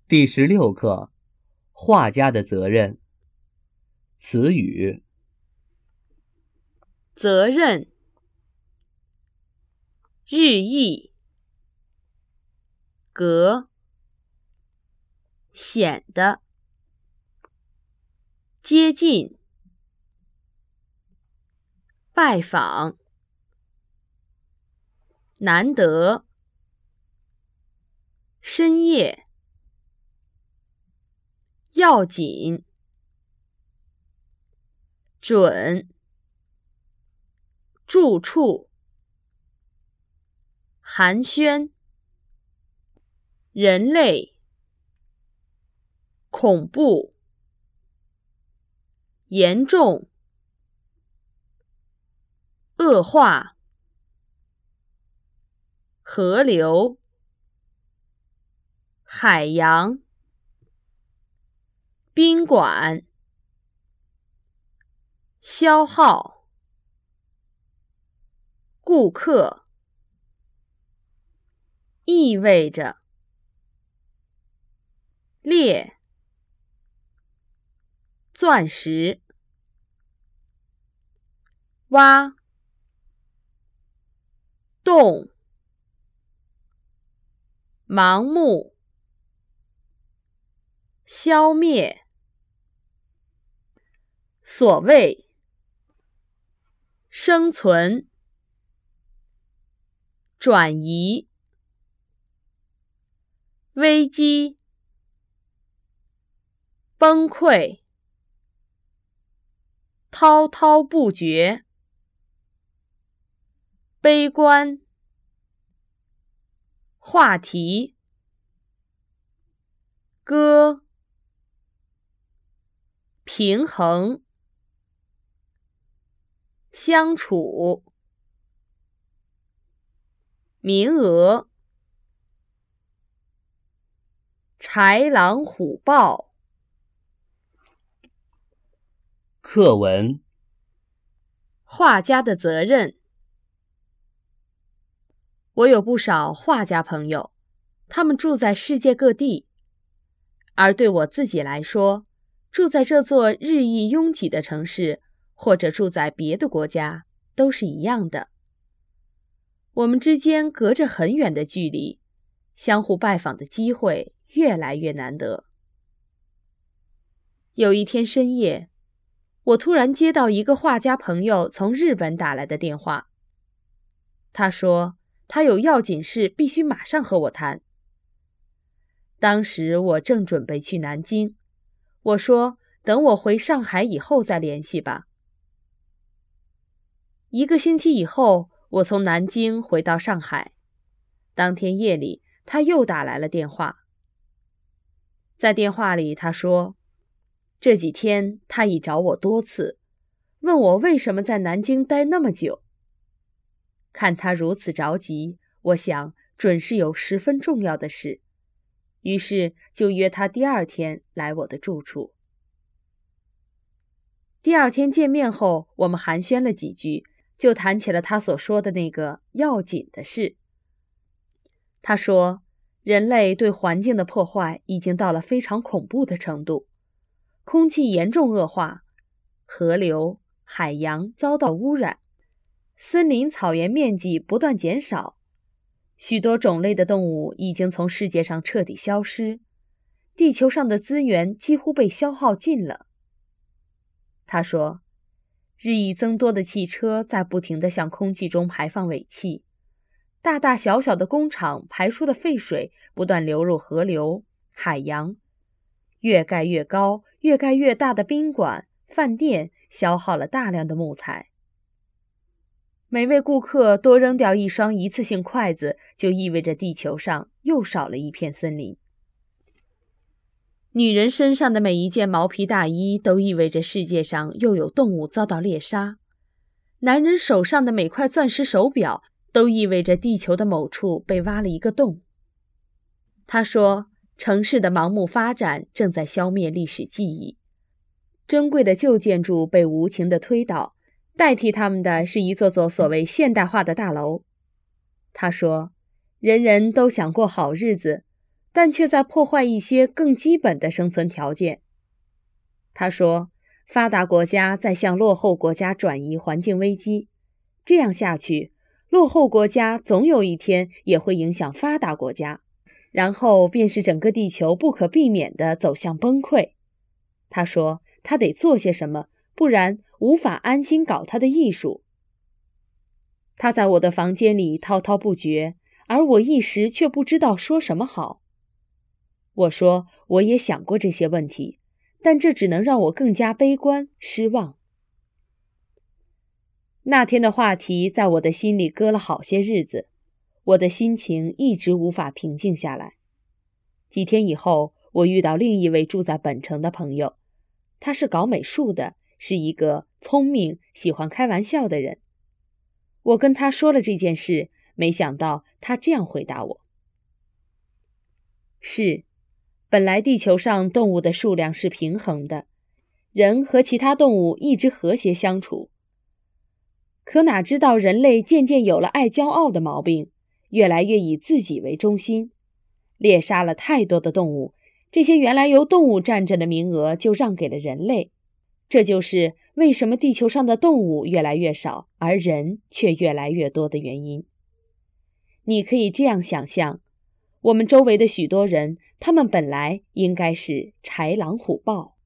第16课，画家的责任。词语： 责任、日益、格、显得、接近、拜访、难得、深夜、要紧、准、住处、寒暄、人类、恐怖、严重、恶化、河流、海洋、宾馆、消耗、顾客、意味着、裂、钻石、挖、洞、盲目、消灭、所谓、生存、转移、危机、崩溃、滔滔不绝、悲观、话题、歌、平衡、相处、名额、豺狼虎豹。 课文： 画家的责任。我有不少画家朋友，他们住在世界各地，而对我自己来说，住在这座日益拥挤的城市，或者住在别的国家，都是一样的。我们之间隔着很远的距离，相互拜访的机会越来越难得。有一天深夜，我突然接到一个画家朋友从日本打来的电话。他说他有要紧事必须马上和我谈。当时我正准备去南京，我说等我回上海以后再联系吧。1个星期以后，我从南京回到上海。当天夜里，他又打来了电话。在电话里他说，这几天他已找我多次，问我为什么在南京待那么久。看他如此着急，我想准是有十分重要的事，于是就约他第2天来我的住处。第2天见面后，我们寒暄了几句，就谈起了他所说的那个要紧的事。他说，人类对环境的破坏已经到了非常恐怖的程度，空气严重恶化，河流、海洋遭到污染，森林草原面积不断减少，许多种类的动物已经从世界上彻底消失，地球上的资源几乎被消耗尽了。他说，日益增多的汽车在不停地向空气中排放尾气，大大小小的工厂排出的废水不断流入河流、海洋，越盖越高、越盖越大的宾馆、饭店消耗了大量的木材。每位顾客多扔掉1双一次性筷子，就意味着地球上又少了一片森林。女人身上的每一件毛皮大衣都意味着世界上又有动物遭到猎杀。男人手上的每块钻石手表都意味着地球的某处被挖了一个洞。他说，城市的盲目发展正在消灭历史记忆，珍贵的旧建筑被无情地推倒，代替他们的是一座座所谓现代化的大楼。他说，人人都想过好日子， 但却在破坏一些更基本的生存条件。他说，发达国家在向落后国家转移环境危机，这样下去，落后国家总有一天也会影响发达国家，然后便是整个地球不可避免地走向崩溃。他说，他得做些什么，不然无法安心搞他的艺术。他在我的房间里滔滔不绝，而我一时却不知道说什么好。我说，我也想过这些问题，但这只能让我更加悲观失望。那天的话题在我的心里搁了好些日子，我的心情一直无法平静下来。几天以后，我遇到另一位住在本城的朋友，他是搞美术的，是一个聪明、喜欢开玩笑的人。我跟他说了这件事，没想到他这样回答我：是，本来地球上动物的数量是平衡的，人和其他动物一直和谐相处。可哪知道人类渐渐有了爱骄傲的毛病，越来越以自己为中心，猎杀了太多的动物，这些原来由动物占着的名额就让给了人类。这就是为什么地球上的动物越来越少，而人却越来越多的原因。你可以这样想象，我们周围的许多人，他们本来应该是豺狼虎豹。